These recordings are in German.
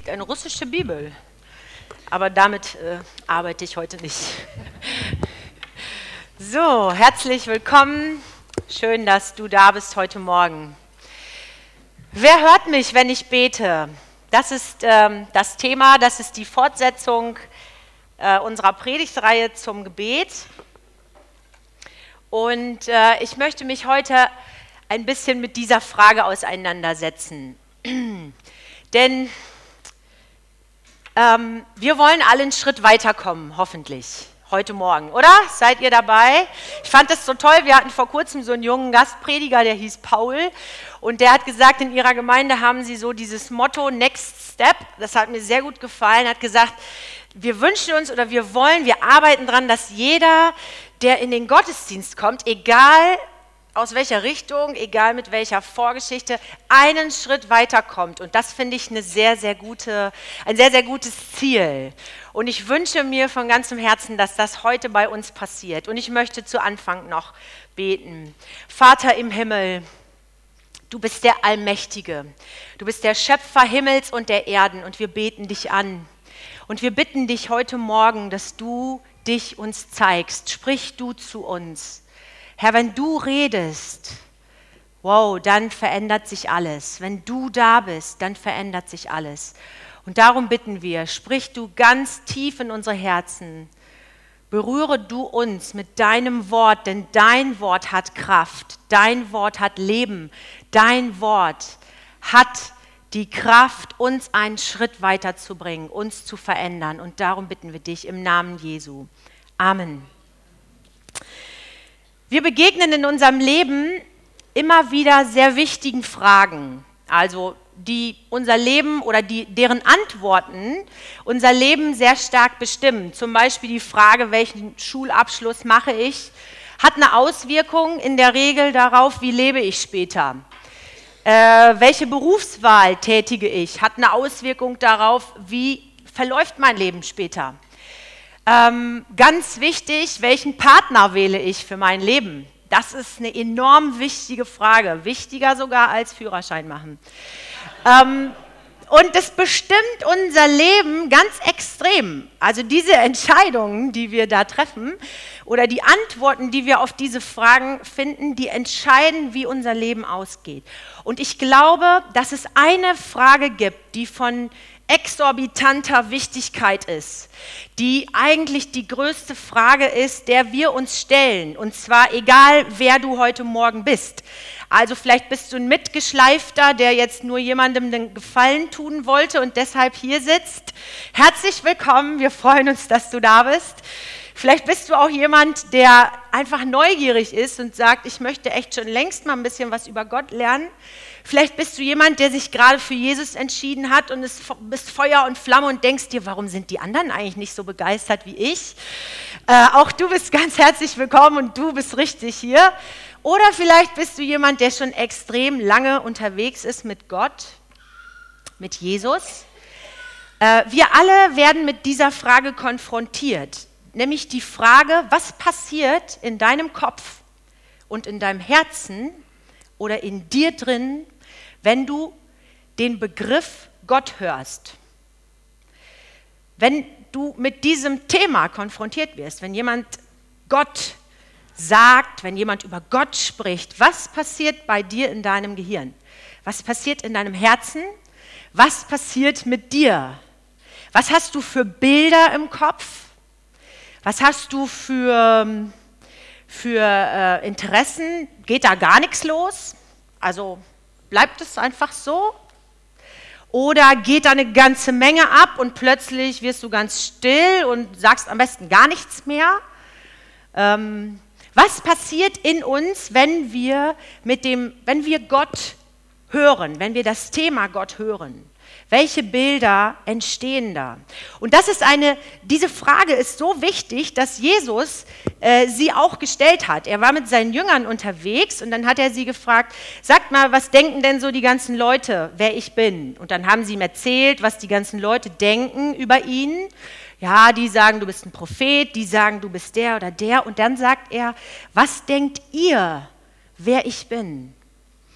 liegt eine russische Bibel. Aber damit arbeite ich heute nicht. So, herzlich willkommen. Schön, dass du da bist heute Morgen. Wer hört mich, wenn ich bete? Das ist das Thema, das ist die Fortsetzung unserer Predigtreihe zum Gebet. Und ich möchte mich heute ein bisschen mit dieser Frage auseinandersetzen. Denn wir wollen alle einen Schritt weiterkommen, hoffentlich, heute Morgen, oder? Seid ihr dabei? Ich fand das so toll, wir hatten vor kurzem so einen jungen Gastprediger, der hieß Paul, und der hat gesagt, in ihrer Gemeinde haben sie so dieses Motto Next Step, das hat mir sehr gut gefallen, hat gesagt, wir wünschen uns oder wir arbeiten daran, dass jeder, der in den Gottesdienst kommt, egal aus welcher Richtung, egal mit welcher Vorgeschichte, einen Schritt weiterkommt. Und das finde ich ein sehr, sehr gutes Ziel. Und ich wünsche mir von ganzem Herzen, dass das heute bei uns passiert. Und ich möchte zu Anfang noch beten. Vater im Himmel, du bist der Allmächtige. Du bist der Schöpfer Himmels und der Erden. Und wir beten dich an. Und wir bitten dich heute Morgen, dass du dich uns zeigst. Sprich du zu uns. Herr, wenn du redest, wow, dann verändert sich alles. Wenn du da bist, dann verändert sich alles. Und darum bitten wir, sprich du ganz tief in unsere Herzen. Berühre du uns mit deinem Wort, denn dein Wort hat Kraft. Dein Wort hat Leben. Dein Wort hat die Kraft, uns einen Schritt weiterzubringen, uns zu verändern. Und darum bitten wir dich im Namen Jesu. Amen. Wir begegnen in unserem Leben immer wieder sehr wichtigen Fragen, also die unser Leben oder deren Antworten unser Leben sehr stark bestimmen. Zum Beispiel die Frage, welchen Schulabschluss mache ich, hat eine Auswirkung in der Regel darauf, wie lebe ich später. Welche Berufswahl tätige ich, hat eine Auswirkung darauf, wie verläuft mein Leben später. Ganz wichtig, welchen Partner wähle ich für mein Leben? Das ist eine enorm wichtige Frage, wichtiger sogar als Führerschein machen. Und es bestimmt unser Leben ganz extrem. Also diese Entscheidungen, die wir da treffen oder die Antworten, die wir auf diese Fragen finden, die entscheiden, wie unser Leben ausgeht. Und ich glaube, dass es eine Frage gibt, die von exorbitanter Wichtigkeit ist, die eigentlich die größte Frage ist, der wir uns stellen, und zwar egal, wer du heute Morgen bist. Also vielleicht bist du ein Mitgeschleifter, der jetzt nur jemandem den Gefallen tun wollte und deshalb hier sitzt. Herzlich willkommen, wir freuen uns, dass du da bist. Vielleicht bist du auch jemand, der einfach neugierig ist und sagt, ich möchte echt schon längst mal ein bisschen was über Gott lernen. Vielleicht bist du jemand, der sich gerade für Jesus entschieden hat und bist Feuer und Flamme und denkst dir, warum sind die anderen eigentlich nicht so begeistert wie ich? Auch du bist ganz herzlich willkommen und du bist richtig hier. Oder vielleicht bist du jemand, der schon extrem lange unterwegs ist mit Gott, mit Jesus. Wir alle werden mit dieser Frage konfrontiert, nämlich die Frage, was passiert in deinem Kopf und in deinem Herzen oder in dir drin, wenn du den Begriff Gott hörst. Wenn du mit diesem Thema konfrontiert wirst, wenn jemand Gott sagt, wenn jemand über Gott spricht, was passiert bei dir in deinem Gehirn? Was passiert in deinem Herzen? Was passiert mit dir? Was hast du für Bilder im Kopf? Was hast du für Interessen? Geht da gar nichts los? Also bleibt es einfach so? Oder geht da eine ganze Menge ab und plötzlich wirst du ganz still und sagst am besten gar nichts mehr? Was passiert in uns, wenn wir Gott hören, wenn wir das Thema Gott hören? Welche Bilder entstehen da? Und diese Frage ist so wichtig, dass Jesus sie auch gestellt hat. Er war mit seinen Jüngern unterwegs und dann hat er sie gefragt, sagt mal, was denken denn so die ganzen Leute, wer ich bin? Und dann haben sie ihm erzählt, was die ganzen Leute denken über ihn. Ja, die sagen, du bist ein Prophet, die sagen, du bist der oder der. Und dann sagt er, was denkt ihr, wer ich bin?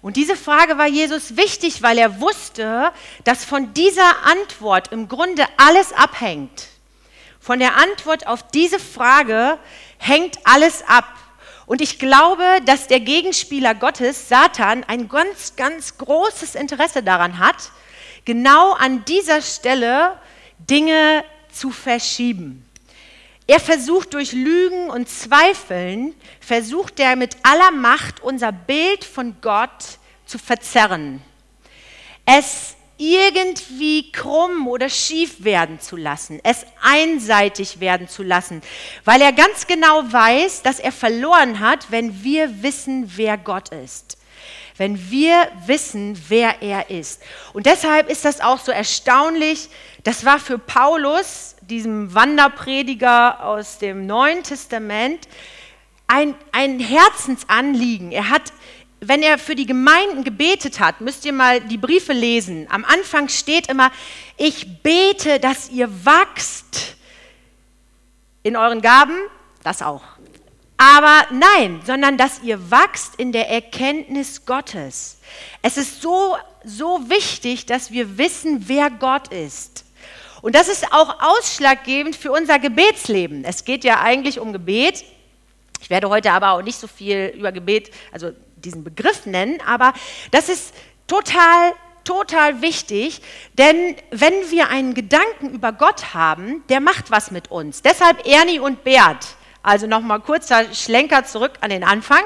Und diese Frage war Jesus wichtig, weil er wusste, dass von dieser Antwort im Grunde alles abhängt. Von der Antwort auf diese Frage hängt alles ab. Und ich glaube, dass der Gegenspieler Gottes, Satan, ein ganz, ganz großes Interesse daran hat, genau an dieser Stelle Dinge zu verschieben. Er versucht durch Lügen und Zweifeln, versucht er mit aller Macht unser Bild von Gott zu verzerren. Es irgendwie krumm oder schief werden zu lassen, es einseitig werden zu lassen, weil er ganz genau weiß, dass er verloren hat, wenn wir wissen, wer Gott ist. Wenn wir wissen, wer er ist. Und deshalb ist das auch so erstaunlich, das war für Paulus, diesem Wanderprediger aus dem Neuen Testament, ein Herzensanliegen. Er hat, wenn er für die Gemeinden gebetet hat, müsst ihr mal die Briefe lesen. Am Anfang steht immer, ich bete, dass ihr wachst in euren Gaben, das auch. Aber nein, sondern dass ihr wachst in der Erkenntnis Gottes. Es ist so wichtig, dass wir wissen, wer Gott ist. Und das ist auch ausschlaggebend für unser Gebetsleben. Es geht ja eigentlich um Gebet. Ich werde heute aber auch nicht so viel über Gebet, also diesen Begriff nennen, aber das ist total wichtig, denn wenn wir einen Gedanken über Gott haben, der macht was mit uns. Deshalb Ernie und Bert. Also nochmal kurzer Schlenker zurück an den Anfang.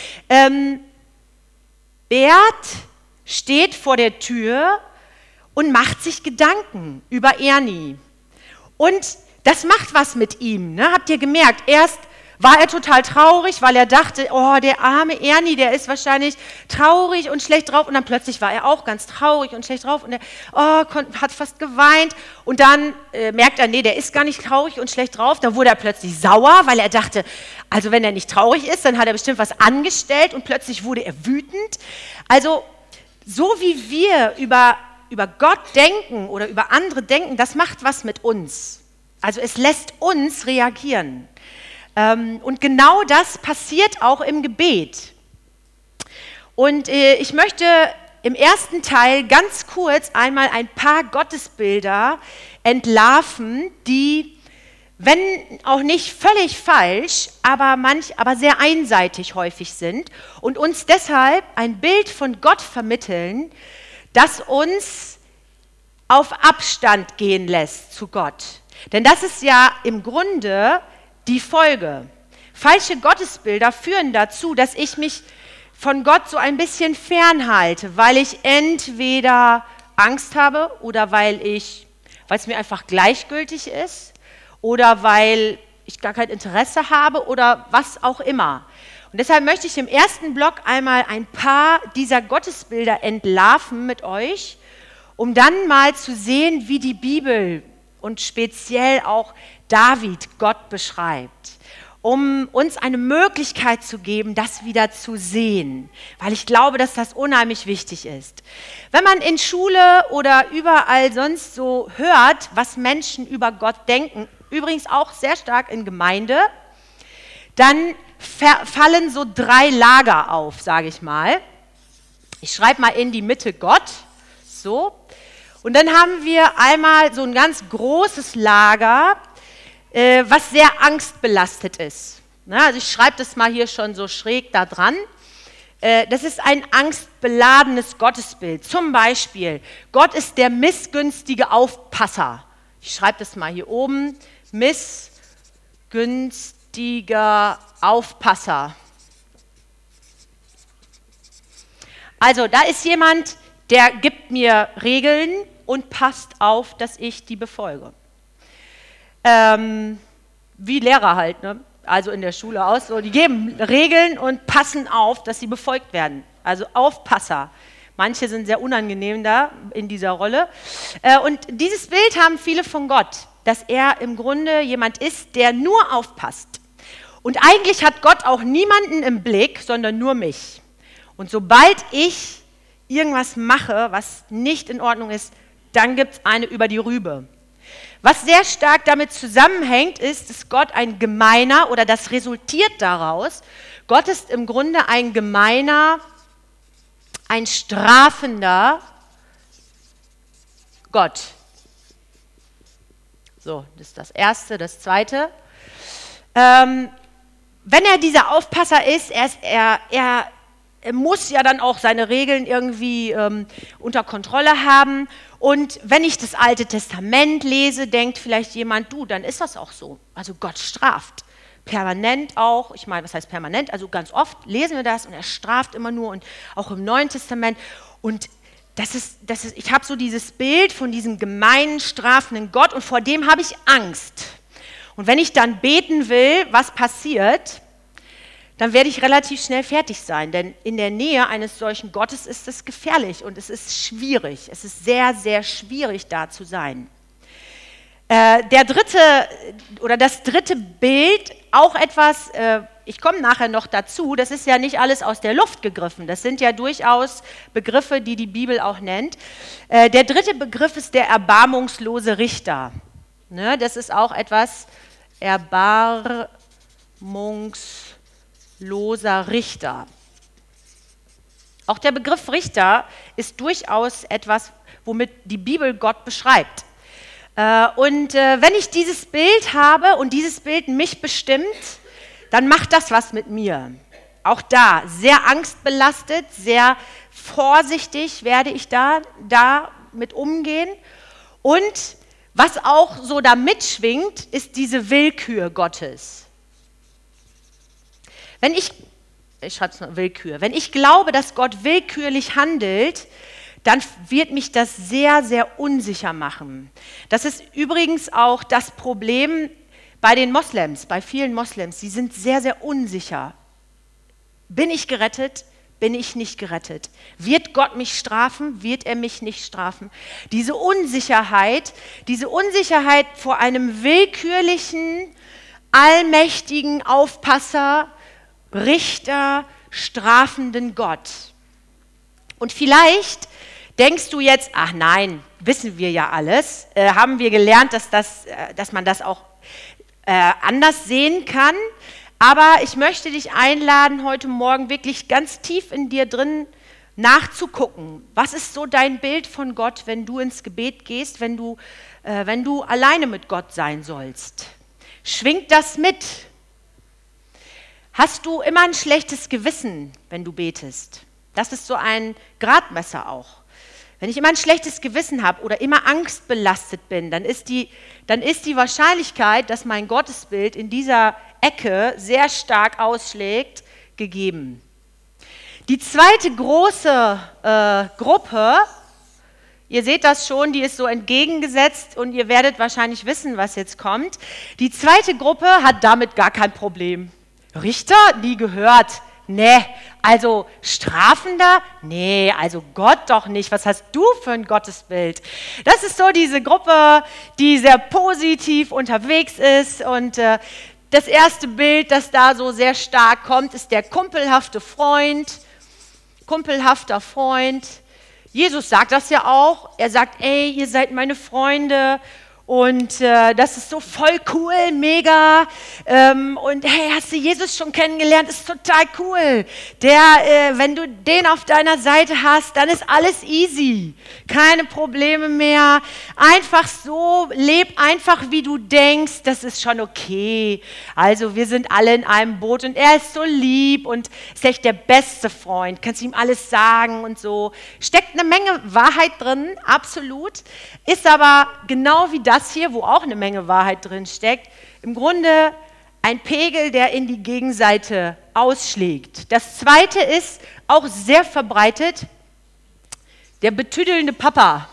Bert steht vor der Tür und macht sich Gedanken über Ernie. Und das macht was mit ihm. Ne? Habt ihr gemerkt, erst war er total traurig, weil er dachte, oh, der arme Ernie, der ist wahrscheinlich traurig und schlecht drauf. Und dann plötzlich war er auch ganz traurig und schlecht drauf und er hat fast geweint. Und dann merkt er, nee, der ist gar nicht traurig und schlecht drauf. Da wurde er plötzlich sauer, weil er dachte, also wenn er nicht traurig ist, dann hat er bestimmt was angestellt. Und plötzlich wurde er wütend. Also so wie wir über Gott denken oder über andere denken, das macht was mit uns. Also es lässt uns reagieren. Und genau das passiert auch im Gebet. Und ich möchte im ersten Teil ganz kurz einmal ein paar Gottesbilder entlarven, die, wenn auch nicht völlig falsch, aber sehr einseitig häufig sind und uns deshalb ein Bild von Gott vermitteln, das uns auf Abstand gehen lässt zu Gott. Denn das ist ja im Grunde die Folge. Falsche Gottesbilder führen dazu, dass ich mich von Gott so ein bisschen fernhalte, weil ich entweder Angst habe oder weil es mir einfach gleichgültig ist oder weil ich gar kein Interesse habe oder was auch immer. Und deshalb möchte ich im ersten Block einmal ein paar dieser Gottesbilder entlarven mit euch, um dann mal zu sehen, wie die Bibel und speziell auch David Gott beschreibt, um uns eine Möglichkeit zu geben, das wieder zu sehen, weil ich glaube, dass das unheimlich wichtig ist. Wenn man in Schule oder überall sonst so hört, was Menschen über Gott denken, übrigens auch sehr stark in Gemeinde, dann fallen so 3 Lager auf, sage ich mal. Ich schreibe mal in die Mitte Gott, so. Und dann haben wir einmal so ein ganz großes Lager, was sehr angstbelastet ist. Also ich schreibe das mal hier schon so schräg da dran. Das ist ein angstbeladenes Gottesbild. Zum Beispiel, Gott ist der missgünstige Aufpasser. Ich schreibe das mal hier oben. Missgünstiger Aufpasser. Also da ist jemand, der gibt mir Regeln und passt auf, dass ich die befolge. Wie Lehrer halt, ne? Also in der Schule aus, so, die geben Regeln und passen auf, dass sie befolgt werden. Also Aufpasser. Manche sind sehr unangenehm da in dieser Rolle. Und dieses Bild haben viele von Gott, dass er im Grunde jemand ist, der nur aufpasst. Und eigentlich hat Gott auch niemanden im Blick, sondern nur mich. Und sobald ich irgendwas mache, was nicht in Ordnung ist, dann gibt es eine über die Rübe. Was sehr stark damit zusammenhängt, ist, dass Gott ein gemeiner, oder das resultiert daraus, Gott ist im Grunde ein gemeiner ein strafender Gott. So, das ist das Erste. Das Zweite. Wenn er dieser Aufpasser ist, er muss ja dann auch seine Regeln irgendwie unter Kontrolle haben. Und wenn ich das Alte Testament lese, denkt vielleicht jemand, du, dann ist das auch so. Also Gott straft. Permanent auch, ich meine, was heißt permanent? Also ganz oft lesen wir das und er straft immer nur und auch im Neuen Testament. Und ich habe so dieses Bild von diesem gemeinen, strafenden Gott und vor dem habe ich Angst. Und wenn ich dann beten will, was passiert, dann werde ich relativ schnell fertig sein. Denn in der Nähe eines solchen Gottes ist es gefährlich und es ist schwierig. Es ist sehr, sehr schwierig, da zu sein. Das dritte Bild, auch etwas, ich komme nachher noch dazu, das ist ja nicht alles aus der Luft gegriffen. Das sind ja durchaus Begriffe, die die Bibel auch nennt. Der dritte Begriff ist der erbarmungslose Richter. Ne, das ist auch etwas, erbarmungsloser Richter. Auch der Begriff Richter ist durchaus etwas, womit die Bibel Gott beschreibt. Wenn ich dieses Bild habe und dieses Bild mich bestimmt, dann macht das was mit mir. Auch da sehr angstbelastet, sehr vorsichtig werde ich da mit umgehen. Und was auch so da mitschwingt, ist diese Willkür Gottes. Ich schreibe es mal Willkür. Wenn ich glaube, dass Gott willkürlich handelt, dann wird mich das sehr, sehr unsicher machen. Das ist übrigens auch das Problem bei den Moslems, bei vielen Moslems. Sie sind sehr, sehr unsicher. Bin ich gerettet? Bin ich nicht gerettet? Wird Gott mich strafen? Wird er mich nicht strafen? Diese Unsicherheit vor einem willkürlichen, allmächtigen Aufpasser, Richter, strafenden Gott. Und vielleicht denkst du jetzt, ach nein, wissen wir ja alles, haben wir gelernt, dass man das auch anders sehen kann. Aber ich möchte dich einladen, heute Morgen wirklich ganz tief in dir drin nachzugucken. Was ist so dein Bild von Gott, wenn du ins Gebet gehst, wenn du alleine mit Gott sein sollst? Schwingt das mit? Hast du immer ein schlechtes Gewissen, wenn du betest? Das ist so ein Gradmesser auch. Wenn ich immer ein schlechtes Gewissen habe oder immer angstbelastet bin, dann ist die Wahrscheinlichkeit, dass mein Gottesbild in dieser Ecke sehr stark ausschlägt, gegeben. Die zweite große Gruppe, ihr seht das schon, die ist so entgegengesetzt und ihr werdet wahrscheinlich wissen, was jetzt kommt. Die zweite Gruppe hat damit gar kein Problem. Richter? Nie gehört. Nee, also Strafender? Nee, also Gott doch nicht. Was hast du für ein Gottesbild? Das ist so diese Gruppe, die sehr positiv unterwegs ist. Und das erste Bild, das da so sehr stark kommt, ist der kumpelhafte Freund. Kumpelhafter Freund. Jesus sagt das ja auch. Er sagt, ey, ihr seid meine Freunde. Und das ist so voll cool, mega. Und hey, hast du Jesus schon kennengelernt? Ist total cool. Wenn du den auf deiner Seite hast, dann ist alles easy. Keine Probleme mehr. Einfach so, leb einfach wie du denkst, das ist schon okay. Also wir sind alle in einem Boot und er ist so lieb und ist echt der beste Freund. Kannst ihm alles sagen und so. Steckt eine Menge Wahrheit drin, absolut. Ist aber genau wie das hier, wo auch eine Menge Wahrheit drin steckt, im Grunde ein Pegel, der in die Gegenseite ausschlägt. Das zweite ist auch sehr verbreitet, der betüdelnde Papa.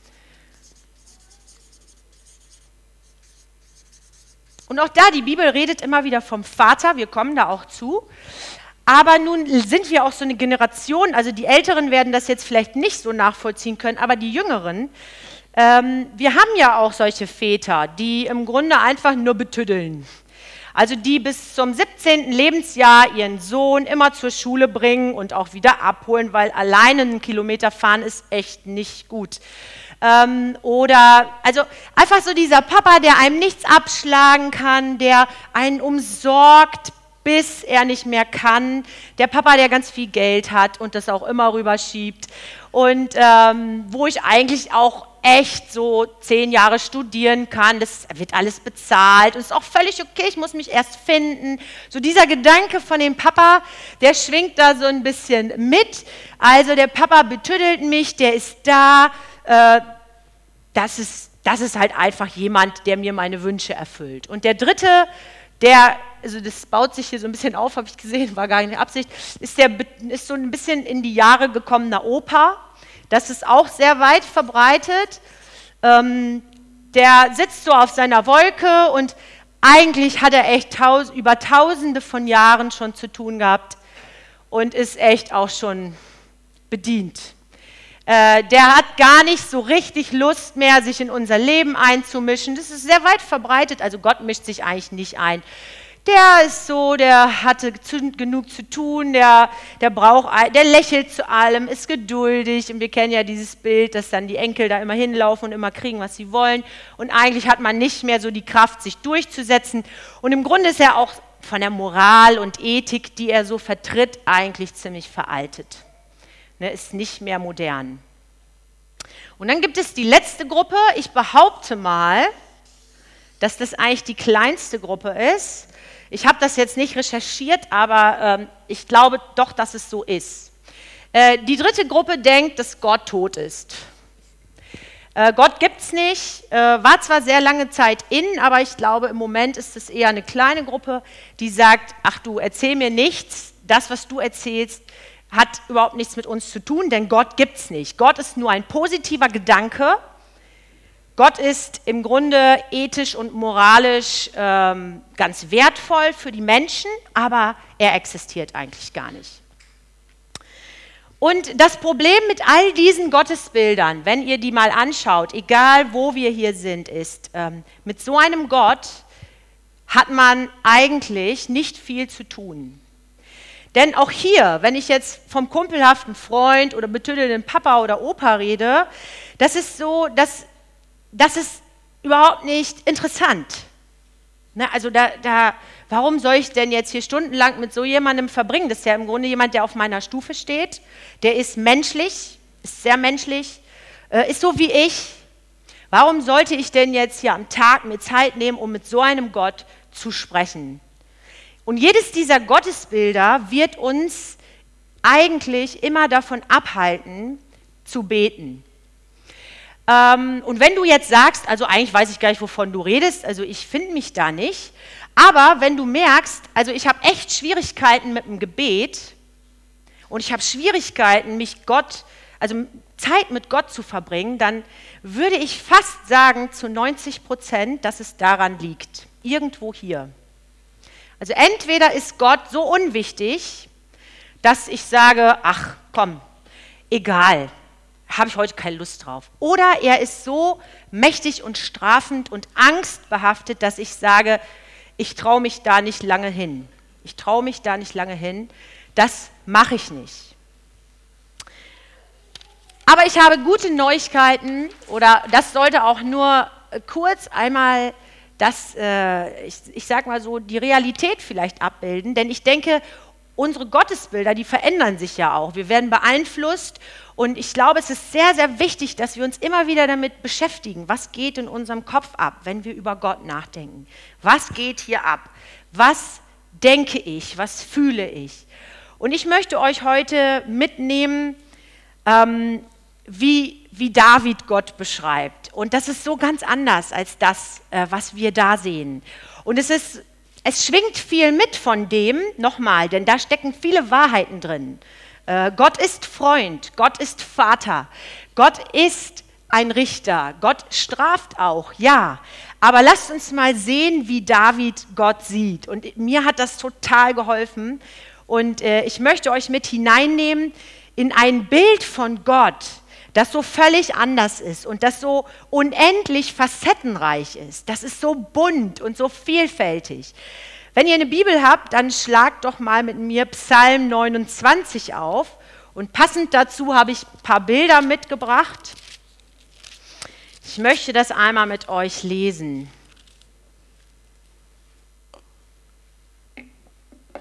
Und auch da, die Bibel redet immer wieder vom Vater, wir kommen da auch zu. Aber nun sind wir auch so eine Generation, also die Älteren werden das jetzt vielleicht nicht so nachvollziehen können, aber die Jüngeren, wir haben ja auch solche Väter, die im Grunde einfach nur betüddeln. Also die bis zum 17. Lebensjahr ihren Sohn immer zur Schule bringen und auch wieder abholen, weil alleine einen Kilometer fahren ist echt nicht gut. Also einfach so dieser Papa, der einem nichts abschlagen kann, der einen umsorgt, bis er nicht mehr kann. Der Papa, der ganz viel Geld hat und das auch immer rüberschiebt. Und wo ich eigentlich auch echt so 10 Jahre studieren kann, das wird alles bezahlt und ist auch völlig okay, ich muss mich erst finden. So dieser Gedanke von dem Papa, der schwingt da so ein bisschen mit. Also der Papa betüdelt mich, der ist da, das ist halt einfach jemand, der mir meine Wünsche erfüllt. Und der dritte, also das baut sich hier so ein bisschen auf, habe ich gesehen, war gar nicht Absicht, ist so ein bisschen in die Jahre gekommener Opa. Das ist auch sehr weit verbreitet. Der sitzt so auf seiner Wolke und eigentlich hat er echt über Tausende von Jahren schon zu tun gehabt und ist echt auch schon bedient. Der hat gar nicht so richtig Lust mehr, sich in unser Leben einzumischen. Das ist sehr weit verbreitet, also Gott mischt sich eigentlich nicht ein. Der ist so, der hatte genug zu tun, der lächelt zu allem, ist geduldig. Und wir kennen ja dieses Bild, dass dann die Enkel da immer hinlaufen und immer kriegen, was sie wollen. Und eigentlich hat man nicht mehr so die Kraft, sich durchzusetzen. Und im Grunde ist er auch von der Moral und Ethik, die er so vertritt, eigentlich ziemlich veraltet. Ne, ist nicht mehr modern. Und dann gibt es die letzte Gruppe. Ich behaupte mal, dass das eigentlich die kleinste Gruppe ist. Ich habe das jetzt nicht recherchiert, aber ich glaube doch, dass es so ist. Die dritte Gruppe denkt, dass Gott tot ist. Gott gibt es nicht, war zwar sehr lange Zeit aber ich glaube, im Moment ist es eher eine kleine Gruppe, die sagt, ach du, erzähl mir nichts, das, was du erzählst, hat überhaupt nichts mit uns zu tun, denn Gott gibt es nicht. Gott ist nur ein positiver Gedanke. Gott ist im Grunde ethisch und moralisch ganz wertvoll für die Menschen, aber er existiert eigentlich gar nicht. Und das Problem mit all diesen Gottesbildern, wenn ihr die mal anschaut, egal wo wir hier sind, ist, mit so einem Gott hat man eigentlich nicht viel zu tun. Denn auch hier, wenn ich jetzt vom kumpelhaften Freund oder betüdelnden Papa oder Opa rede, das ist so, das ist überhaupt nicht interessant. Ne, also warum soll ich denn jetzt hier stundenlang mit so jemandem verbringen? Das ist ja im Grunde jemand, der auf meiner Stufe steht. Der ist menschlich, ist sehr menschlich, ist so wie ich. Warum sollte ich denn jetzt hier am Tag mir Zeit nehmen, um mit so einem Gott zu sprechen? Und jedes dieser Gottesbilder wird uns eigentlich immer davon abhalten, zu beten. Und wenn du jetzt sagst, also eigentlich weiß ich gar nicht, wovon du redest, also ich finde mich da nicht, aber wenn du merkst, also ich habe echt Schwierigkeiten mit dem Gebet und ich habe Schwierigkeiten, Zeit mit Gott zu verbringen, dann würde ich fast sagen, zu 90%, dass es daran liegt, irgendwo hier. Also entweder ist Gott so unwichtig, dass ich sage, ach komm, egal, habe ich heute keine Lust drauf. Oder er ist so mächtig und strafend und angstbehaftet, dass ich sage, ich traue mich da nicht lange hin. Das mache ich nicht. Aber ich habe gute Neuigkeiten, oder das sollte auch nur kurz einmal ich sage mal so, die Realität vielleicht abbilden, denn ich denke, unsere Gottesbilder, die verändern sich ja auch. Wir werden beeinflusst und ich glaube, es ist sehr, sehr wichtig, dass wir uns immer wieder damit beschäftigen, was geht in unserem Kopf ab, wenn wir über Gott nachdenken. Was geht hier ab? Was denke ich? Was fühle ich? Und ich möchte euch heute mitnehmen, wie David Gott beschreibt. Und das ist so ganz anders als das, was wir da sehen. Und es schwingt viel mit von dem, nochmal, denn da stecken viele Wahrheiten drin. Gott ist Freund, Gott ist Vater, Gott ist ein Richter, Gott straft auch, ja. Aber lasst uns mal sehen, wie David Gott sieht. Und mir hat das total geholfen. Und ich möchte euch mit hineinnehmen in ein Bild von Gott, das so völlig anders ist und das so unendlich facettenreich ist. Das ist so bunt und so vielfältig. Wenn ihr eine Bibel habt, dann schlagt doch mal mit mir Psalm 29 auf. Und passend dazu habe ich ein paar Bilder mitgebracht. Ich möchte das einmal mit euch lesen.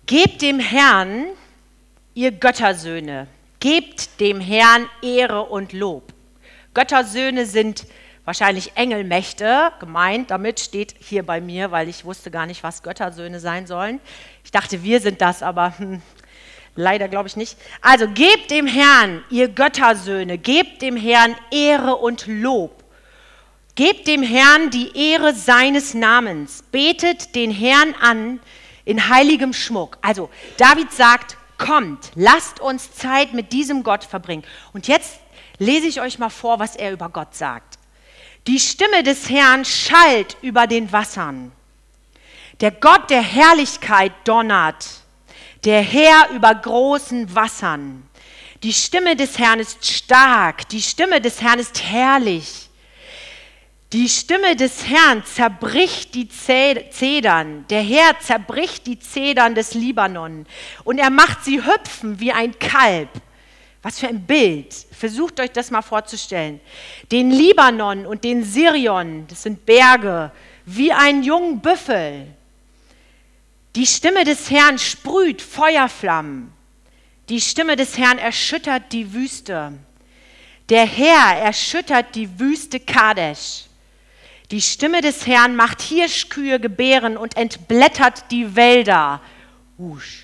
Gebt dem Herrn, ihr Göttersöhne, gebt dem Herrn Ehre und Lob. Göttersöhne sind wahrscheinlich Engelmächte gemeint. Damit steht hier bei mir, weil ich wusste gar nicht, was Göttersöhne sein sollen. Ich dachte, wir sind das, aber leider glaube ich nicht. Also gebt dem Herrn, ihr Göttersöhne, gebt dem Herrn Ehre und Lob. Gebt dem Herrn die Ehre seines Namens. Betet den Herrn an in heiligem Schmuck. Also David sagt, kommt, lasst uns Zeit mit diesem Gott verbringen. Und jetzt lese ich euch mal vor, was er über Gott sagt. Die Stimme des Herrn schallt über den Wassern. Der Gott der Herrlichkeit donnert. Der Herr über großen Wassern. Die Stimme des Herrn ist stark. Die Stimme des Herrn ist herrlich. Die Stimme des Herrn zerbricht die Zedern. Der Herr zerbricht die Zedern des Libanon. Und er macht sie hüpfen wie ein Kalb. Was für ein Bild. Versucht euch das mal vorzustellen. Den Libanon und den Sirion, das sind Berge, wie einen jungen Büffel. Die Stimme des Herrn sprüht Feuerflammen. Die Stimme des Herrn erschüttert die Wüste. Der Herr erschüttert die Wüste Kadesh. Die Stimme des Herrn macht Hirschkühe gebären und entblättert die Wälder. Husch.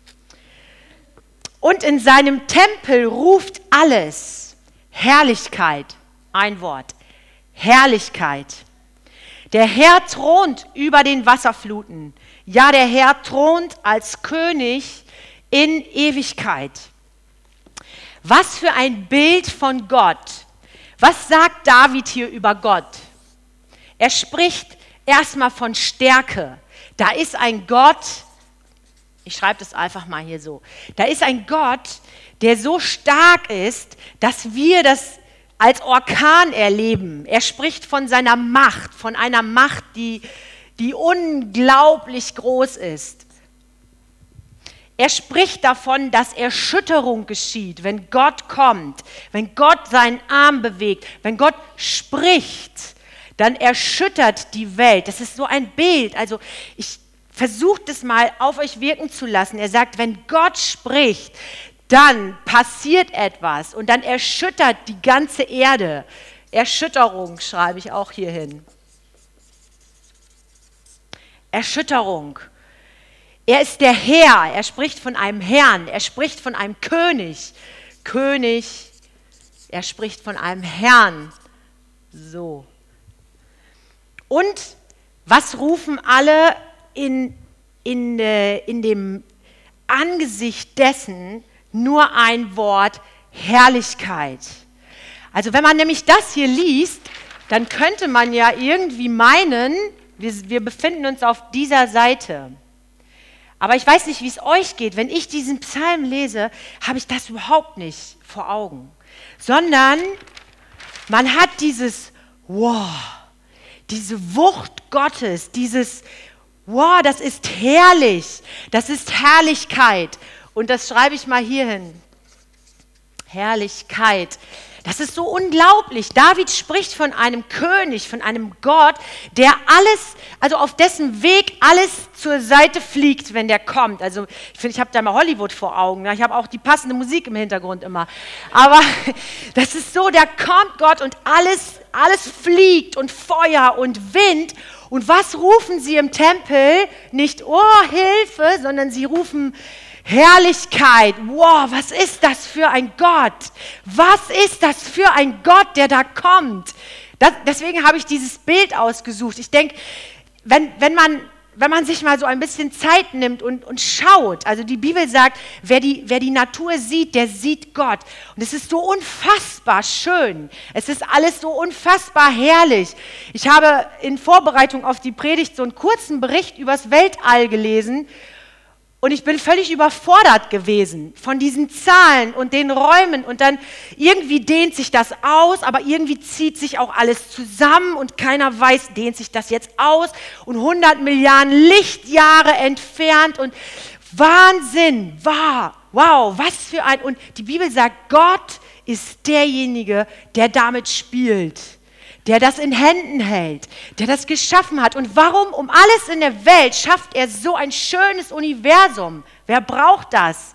Und in seinem Tempel ruft alles Herrlichkeit, ein Wort, Herrlichkeit. Der Herr thront über den Wasserfluten. Ja, der Herr thront als König in Ewigkeit. Was für ein Bild von Gott. Was sagt David hier über Gott? Er spricht erstmal von Stärke. Da ist ein Gott, ich schreibe das einfach mal hier so, da ist ein Gott, der so stark ist, dass wir das als Orkan erleben. Er spricht von seiner Macht, von einer Macht, die unglaublich groß ist. Er spricht davon, dass Erschütterung geschieht, wenn Gott kommt, wenn Gott seinen Arm bewegt, wenn Gott spricht, dann erschüttert die Welt. Das ist so ein Bild. Also ich versuche das mal auf euch wirken zu lassen. Er sagt, wenn Gott spricht, dann passiert etwas und dann erschüttert die ganze Erde. Erschütterung schreibe ich auch hier hin. Erschütterung. Er ist der Herr, er spricht von einem Herrn, er spricht von einem König. König, er spricht von einem Herrn. So. Und was rufen alle in dem Angesicht dessen? Nur ein Wort, Herrlichkeit. Also wenn man nämlich das hier liest, dann könnte man ja irgendwie meinen, wir befinden uns auf dieser Seite. Aber ich weiß nicht, wie es euch geht. Wenn ich diesen Psalm lese, habe ich das überhaupt nicht vor Augen. Sondern man hat dieses Wow, diese Wucht Gottes, dieses Wow, das ist herrlich, das ist Herrlichkeit. Und das schreibe ich mal hier hin. Herrlichkeit. Das ist so unglaublich. David spricht von einem König, von einem Gott, der alles, also auf dessen Weg alles zur Seite fliegt, wenn der kommt. Also ich finde, ich habe da mal Hollywood vor Augen. Ich habe auch die passende Musik im Hintergrund immer. Aber das ist so, da kommt Gott und alles fliegt und Feuer und Wind. Und was rufen sie im Tempel? Nicht, oh, Hilfe, sondern sie rufen Herrlichkeit. Wow, was ist das für ein Gott? Was ist das für ein Gott, der da kommt? Deswegen habe ich dieses Bild ausgesucht. Ich denke, wenn man sich mal so ein bisschen Zeit nimmt und schaut, also die Bibel sagt, wer die Natur sieht, der sieht Gott. Und es ist so unfassbar schön. Es ist alles so unfassbar herrlich. Ich habe in Vorbereitung auf die Predigt so einen kurzen Bericht übers Weltall gelesen. Und ich bin völlig überfordert gewesen von diesen Zahlen und den Räumen. Und dann irgendwie dehnt sich das aus, aber irgendwie zieht sich auch alles zusammen und keiner weiß, dehnt sich das jetzt aus und 100 Milliarden Lichtjahre entfernt und Wahnsinn, wow, was für ein... Und die Bibel sagt, Gott ist derjenige, der damit spielt. der das in Händen hält, der das geschaffen hat. Und warum um alles in der Welt schafft er so ein schönes Universum? Wer braucht das?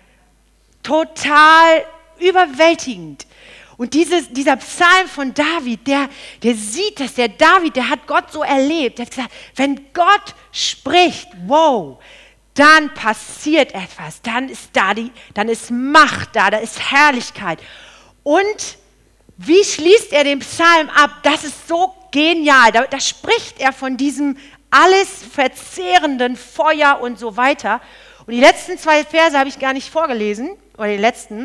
Total überwältigend. Und dieser Psalm von David, der sieht das, der David, der hat Gott so erlebt. Der hat gesagt, wenn Gott spricht, wow, dann passiert etwas, dann ist Macht da ist Herrlichkeit. Und wie schließt er den Psalm ab? Das ist so genial. Da spricht er von diesem alles verzehrenden Feuer und so weiter. Und die letzten 2 Verse habe ich gar nicht vorgelesen, oder den letzten.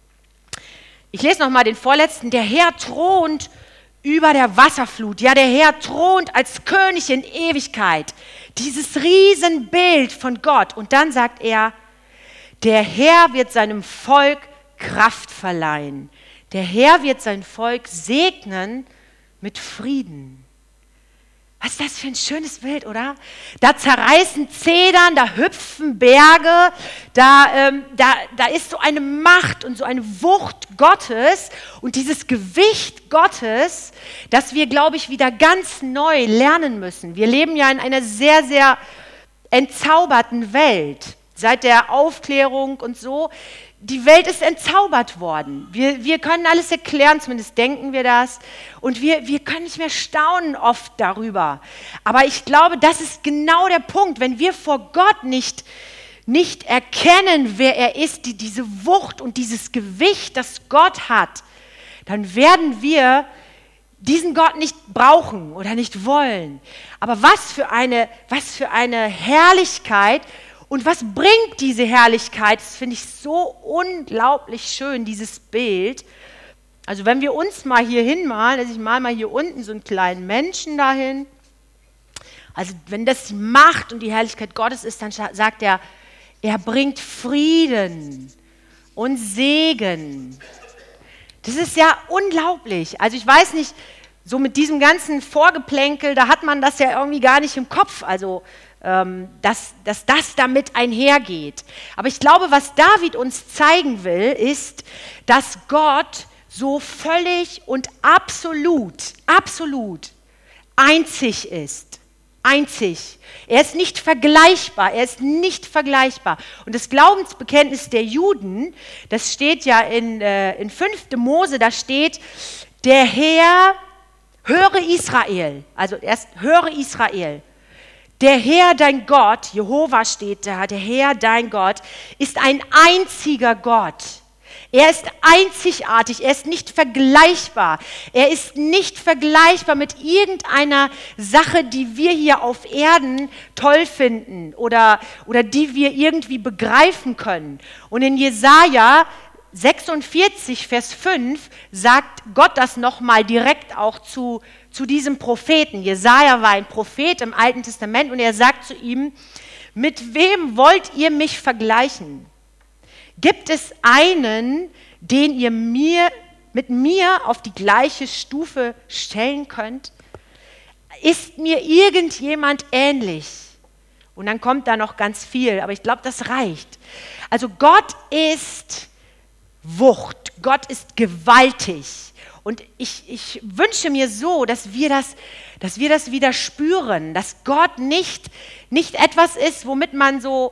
Ich lese nochmal den vorletzten. Der Herr thront über der Wasserflut. Ja, der Herr thront als König in Ewigkeit. Dieses Riesenbild von Gott. Und dann sagt er, der Herr wird seinem Volk Kraft verleihen. Der Herr wird sein Volk segnen mit Frieden. Was ist das für ein schönes Bild, oder? Da zerreißen Zedern, da hüpfen Berge, da ist so eine Macht und so eine Wucht Gottes und dieses Gewicht Gottes, das wir, glaube ich, wieder ganz neu lernen müssen. Wir leben ja in einer sehr, sehr entzauberten Welt. Seit der Aufklärung und so, die Welt ist entzaubert worden. Wir können alles erklären, zumindest denken wir das. Und wir können nicht mehr staunen oft darüber. Aber ich glaube, das ist genau der Punkt. Wenn wir vor Gott nicht erkennen, wer er ist, diese Wucht und dieses Gewicht, das Gott hat, dann werden wir diesen Gott nicht brauchen oder nicht wollen. Aber was für eine Herrlichkeit. Und was bringt diese Herrlichkeit? Das finde ich so unglaublich schön, dieses Bild. Also wenn wir uns mal hier hinmalen, also ich male mal hier unten so einen kleinen Menschen dahin. Also wenn das die Macht und die Herrlichkeit Gottes ist, dann sagt er, er bringt Frieden und Segen. Das ist ja unglaublich. Also ich weiß nicht, so mit diesem ganzen Vorgeplänkel, da hat man das ja irgendwie gar nicht im Kopf. Also dass das damit einhergeht. Aber ich glaube, was David uns zeigen will, ist, dass Gott so völlig und absolut einzig ist. Einzig. Er ist nicht vergleichbar. Und das Glaubensbekenntnis der Juden, das steht ja in 5. Mose, da steht, der Herr, höre Israel. Also erst höre Israel. Der Herr, dein Gott, Jehova steht da, der Herr, dein Gott, ist ein einziger Gott. Er ist einzigartig, er ist nicht vergleichbar. Er ist nicht vergleichbar mit irgendeiner Sache, die wir hier auf Erden toll finden oder die wir irgendwie begreifen können. Und in Jesaja 46, Vers 5 sagt Gott das nochmal direkt auch zu diesem Propheten. Jesaja war ein Prophet im Alten Testament und er sagt zu ihm, mit wem wollt ihr mich vergleichen? Gibt es einen, den ihr mit mir auf die gleiche Stufe stellen könnt? Ist mir irgendjemand ähnlich? Und dann kommt da noch ganz viel, aber ich glaube, das reicht. Also Gott ist Wucht, Gott ist gewaltig. Und ich wünsche mir so, dass wir das wieder spüren, dass Gott nicht etwas ist, womit man so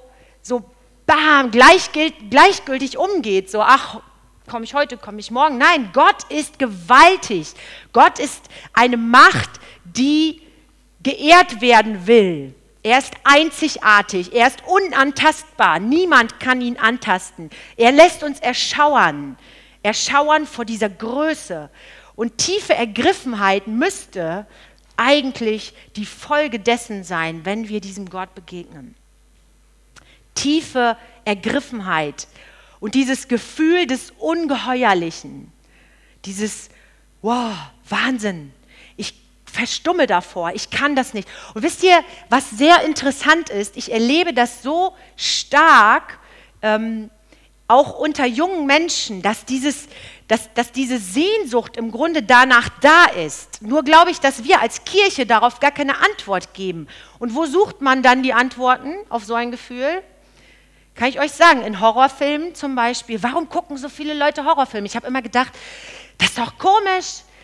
gleichgültig umgeht, so ach, komme ich heute, komme ich morgen. Nein, Gott ist gewaltig. Gott ist eine Macht, die geehrt werden will. Er ist einzigartig, er ist unantastbar, niemand kann ihn antasten. Er lässt uns erschauern vor dieser Größe. Und tiefe Ergriffenheit müsste eigentlich die Folge dessen sein, wenn wir diesem Gott begegnen. Tiefe Ergriffenheit und dieses Gefühl des Ungeheuerlichen, dieses, wow, Wahnsinn, ich verstumme davor, ich kann das nicht. Und wisst ihr, was sehr interessant ist, ich erlebe das so stark, auch unter jungen Menschen, dass diese Sehnsucht im Grunde danach da ist. Nur glaube ich, dass wir als Kirche darauf gar keine Antwort geben. Und wo sucht man dann die Antworten auf so ein Gefühl? Kann ich euch sagen, in Horrorfilmen zum Beispiel. Warum gucken so viele Leute Horrorfilme? Ich habe immer gedacht, das ist doch komisch.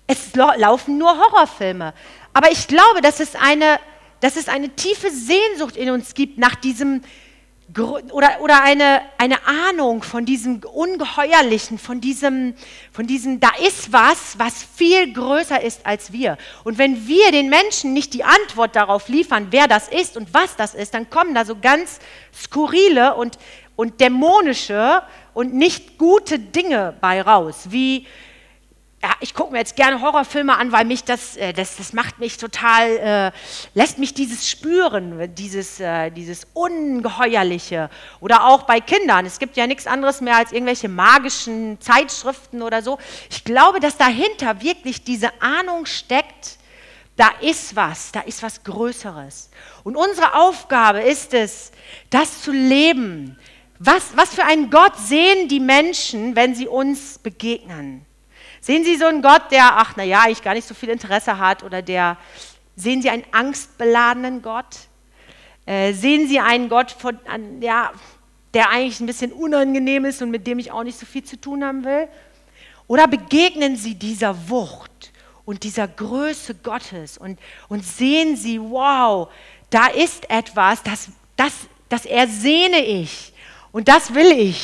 Es laufen nur Horrorfilme. Aber ich glaube, dass es eine tiefe Sehnsucht in uns gibt nach diesem, oder eine Ahnung von diesem Ungeheuerlichen, von diesem, da ist was viel größer ist als wir. Und wenn wir den Menschen nicht die Antwort darauf liefern, wer das ist und was das ist, dann kommen da so ganz skurrile und dämonische und nicht gute Dinge bei raus, wie, ja, ich gucke mir jetzt gerne Horrorfilme an, weil mich das macht mich total, lässt mich dieses spüren, dieses Ungeheuerliche. Oder auch bei Kindern. Es gibt ja nichts anderes mehr als irgendwelche magischen Zeitschriften oder so. Ich glaube, dass dahinter wirklich diese Ahnung steckt, da ist was Größeres. Und unsere Aufgabe ist es, das zu leben. Was für einen Gott sehen die Menschen, wenn sie uns begegnen? Sehen Sie so einen Gott, der, eigentlich gar nicht so viel Interesse hat, oder sehen Sie einen angstbeladenen Gott? Sehen Sie einen Gott, der eigentlich ein bisschen unangenehm ist und mit dem ich auch nicht so viel zu tun haben will? Oder begegnen Sie dieser Wucht und dieser Größe Gottes und sehen Sie, wow, da ist etwas, das ersehne ich und das will ich.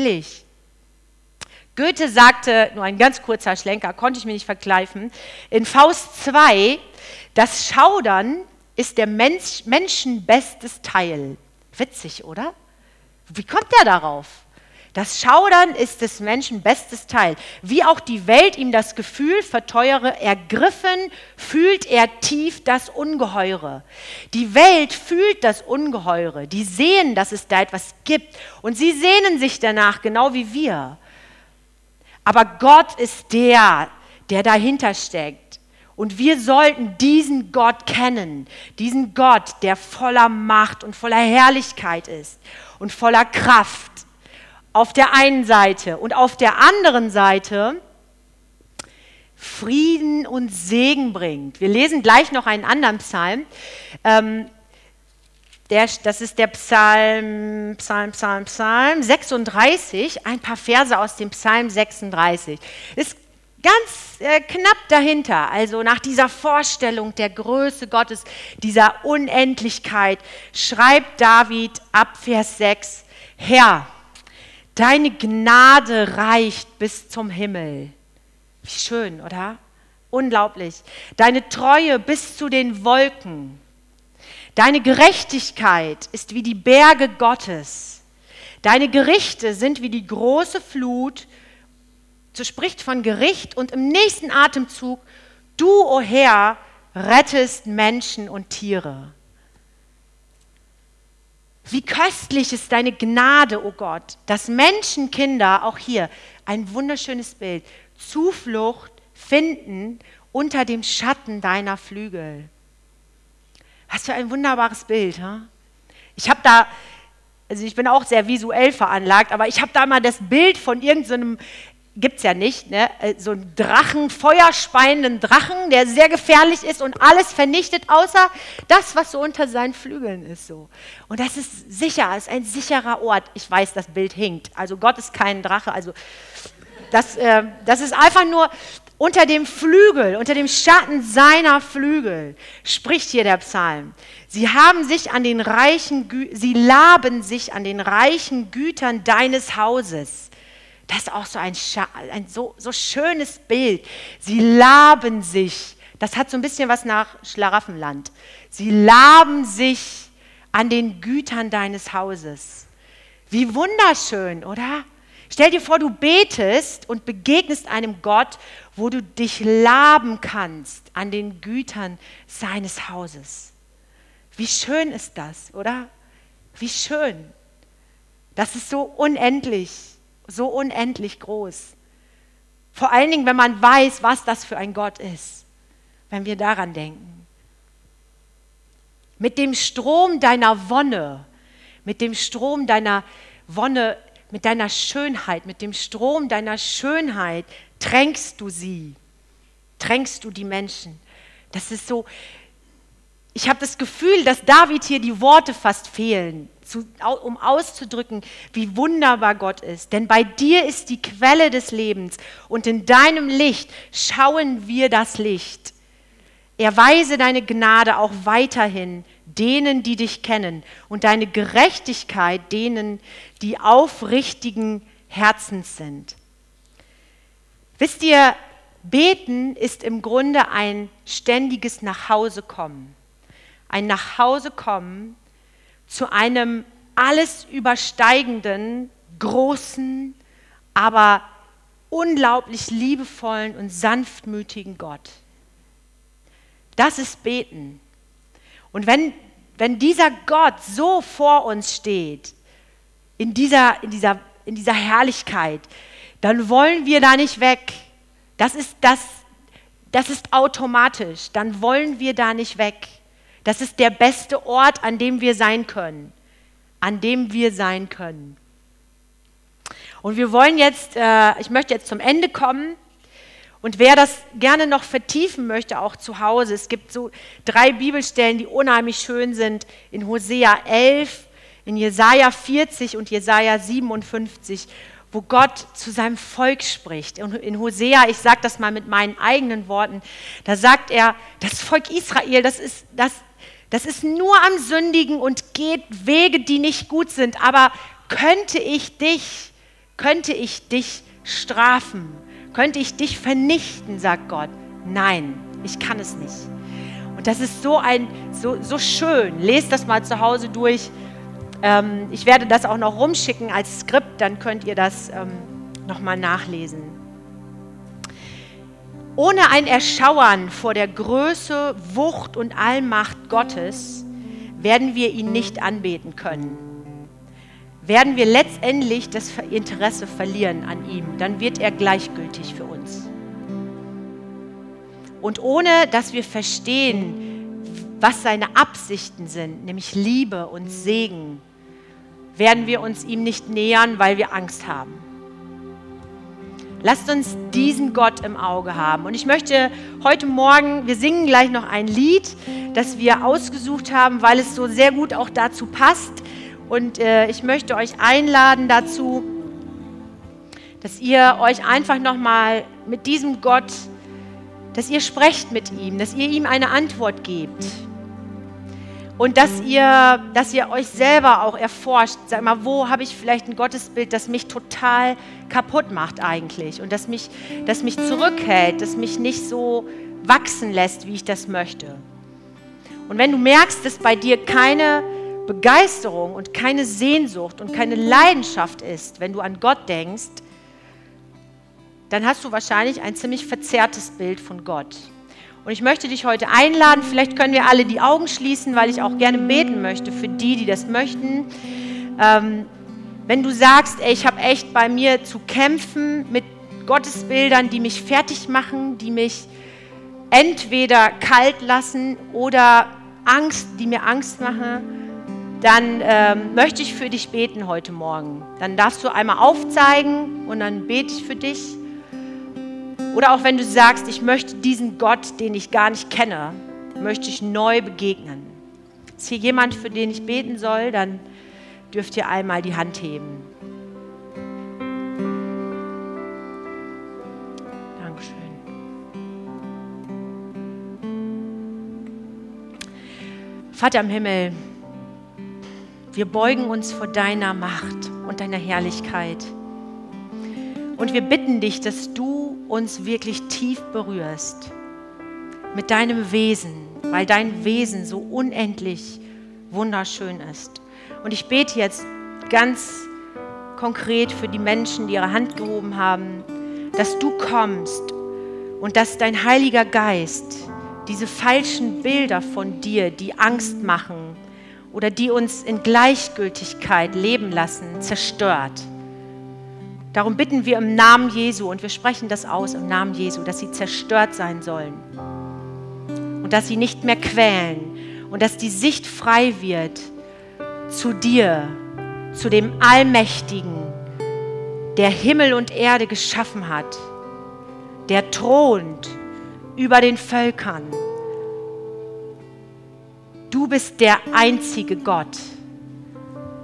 Goethe sagte, nur ein ganz kurzer Schlenker, konnte ich mir nicht verkneifen, in Faust 2, das Schaudern ist der Menschen bestes Teil. Witzig, oder? Wie kommt er darauf? Das Schaudern ist des Menschen bestes Teil. Wie auch die Welt ihm das Gefühl verteuere, ergriffen fühlt er tief das Ungeheure. Die Welt fühlt das Ungeheure. Die sehen, dass es da etwas gibt. Und sie sehnen sich danach, genau wie wir. Aber Gott ist der dahinter steckt. Und wir sollten diesen Gott kennen. Diesen Gott, der voller Macht und voller Herrlichkeit ist und voller Kraft. Auf der einen Seite und auf der anderen Seite Frieden und Segen bringt. Wir lesen gleich noch einen anderen Psalm. Das ist der Psalm 36, ein paar Verse aus dem Psalm 36. Ist ganz knapp dahinter, also nach dieser Vorstellung der Größe Gottes, dieser Unendlichkeit, schreibt David ab Vers 6, Herr, deine Gnade reicht bis zum Himmel. Wie schön, oder? Unglaublich. Deine Treue bis zu den Wolken. Deine Gerechtigkeit ist wie die Berge Gottes. Deine Gerichte sind wie die große Flut. So spricht von Gericht und im nächsten Atemzug, du, o Herr, rettest Menschen und Tiere. Wie köstlich ist deine Gnade, o Gott, dass Menschenkinder, auch hier ein wunderschönes Bild, Zuflucht finden unter dem Schatten deiner Flügel. Was für ein wunderbares Bild. Hm? Ich bin auch sehr visuell veranlagt, aber ich habe da mal das Bild von irgendeinem, gibt es ja nicht, ne? So einem Drachen, feuerspeienden Drachen, der sehr gefährlich ist und alles vernichtet, außer das, was so unter seinen Flügeln ist. So. Und das ist sicher, ist ein sicherer Ort. Ich weiß, das Bild hinkt. Also Gott ist kein Drache. Also das ist einfach nur unter dem Flügel, unter dem Schatten seiner Flügel, spricht hier der Psalm. Sie laben sich an den reichen Gütern deines Hauses. Das ist auch so ein so schönes Bild. Sie laben sich. Das hat so ein bisschen was nach Schlaraffenland. Sie laben sich an den Gütern deines Hauses. Wie wunderschön, oder? Stell dir vor, du betest und begegnest einem Gott, wo du dich laben kannst an den Gütern seines Hauses. Wie schön ist das, oder? Wie schön. Das ist so unendlich groß. Vor allen Dingen, wenn man weiß, was das für ein Gott ist, wenn wir daran denken. Mit dem Strom deiner Wonne, mit dem Strom deiner Wonne, mit deiner Schönheit, mit dem Strom deiner Schönheit tränkst du die Menschen. Das ist so, ich habe das Gefühl, dass David hier die Worte fast fehlen. um auszudrücken, wie wunderbar Gott ist. Denn bei dir ist die Quelle des Lebens und in deinem Licht schauen wir das Licht. Erweise deine Gnade auch weiterhin denen, die dich kennen, und deine Gerechtigkeit denen, die aufrichtigen Herzens sind. Wisst ihr, beten ist im Grunde ein ständiges Nachhausekommen. Ein Nachhausekommen zu einem alles übersteigenden, großen, aber unglaublich liebevollen und sanftmütigen Gott. Das ist Beten. Und wenn dieser Gott so vor uns steht, in dieser Herrlichkeit, dann wollen wir da nicht weg. Das ist automatisch. Dann wollen wir da nicht weg. Das ist der beste Ort, an dem wir sein können. An dem wir sein können. Und wir wollen jetzt, ich möchte jetzt zum Ende kommen. Und wer das gerne noch vertiefen möchte, auch zu Hause, es gibt so 3 Bibelstellen, die unheimlich schön sind, in Hosea 11, in Jesaja 40 und Jesaja 57, wo Gott zu seinem Volk spricht. Und in Hosea, ich sage das mal mit meinen eigenen Worten, da sagt er, das Volk Israel, das ist nur am Sündigen und geht Wege, die nicht gut sind, aber könnte ich dich strafen? Könnte ich dich vernichten, sagt Gott. Nein, ich kann es nicht. Und das ist so schön. Lest das mal zu Hause durch. Ich werde das auch noch rumschicken als Skript, dann könnt ihr das nochmal nachlesen. Ohne ein Erschauern vor der Größe, Wucht und Allmacht Gottes werden wir ihn nicht anbeten können. Werden wir letztendlich das Interesse verlieren an ihm, dann wird er gleichgültig für uns. Und ohne dass wir verstehen, was seine Absichten sind, nämlich Liebe und Segen, werden wir uns ihm nicht nähern, weil wir Angst haben. Lasst uns diesen Gott im Auge haben. Und ich möchte heute Morgen, wir singen gleich noch ein Lied, das wir ausgesucht haben, weil es so sehr gut auch dazu passt. Und ich möchte euch einladen dazu, dass ihr euch einfach nochmal mit diesem Gott, dass ihr sprecht mit ihm, dass ihr ihm eine Antwort gebt. Und dass ihr euch selber auch erforscht, sag mal, wo habe ich vielleicht ein Gottesbild, das mich total kaputt macht eigentlich und das mich zurückhält, das mich nicht so wachsen lässt, wie ich das möchte. Und wenn du merkst, dass bei dir keine Begeisterung und keine Sehnsucht und keine Leidenschaft ist, wenn du an Gott denkst, dann hast du wahrscheinlich ein ziemlich verzerrtes Bild von Gott. Und ich möchte dich heute einladen, vielleicht können wir alle die Augen schließen, weil ich auch gerne beten möchte für die, die das möchten. Wenn du sagst, ey, ich habe echt bei mir zu kämpfen mit Gottesbildern, die mich fertig machen, die mich entweder kalt lassen oder die mir Angst machen, dann möchte ich für dich beten heute Morgen. Dann darfst du einmal aufzeigen und dann bete ich für dich. Oder auch wenn du sagst, ich möchte diesen Gott, den ich gar nicht kenne, möchte ich neu begegnen. Ist hier jemand, für den ich beten soll, dann dürft ihr einmal die Hand heben. Dankeschön. Vater im Himmel, wir beugen uns vor deiner Macht und deiner Herrlichkeit. Und wir bitten dich, dass du uns wirklich tief berührst mit deinem Wesen, weil dein Wesen so unendlich wunderschön ist. Und ich bete jetzt ganz konkret für die Menschen, die ihre Hand gehoben haben, dass du kommst und dass dein Heiliger Geist diese falschen Bilder von dir, die Angst machen oder die uns in Gleichgültigkeit leben lassen, zerstört. Darum bitten wir im Namen Jesu und wir sprechen das aus im Namen Jesu, dass sie zerstört sein sollen und dass sie nicht mehr quälen und dass die Sicht frei wird zu dir, zu dem Allmächtigen, der Himmel und Erde geschaffen hat, der thront über den Völkern. Du bist der einzige Gott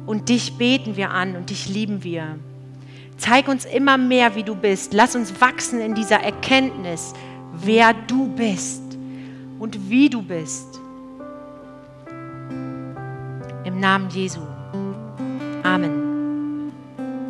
Und dich beten wir an und dich lieben wir. Zeig uns immer mehr, wie du bist. Lass uns wachsen in dieser Erkenntnis, wer du bist und wie du bist. Im Namen Jesu. Amen.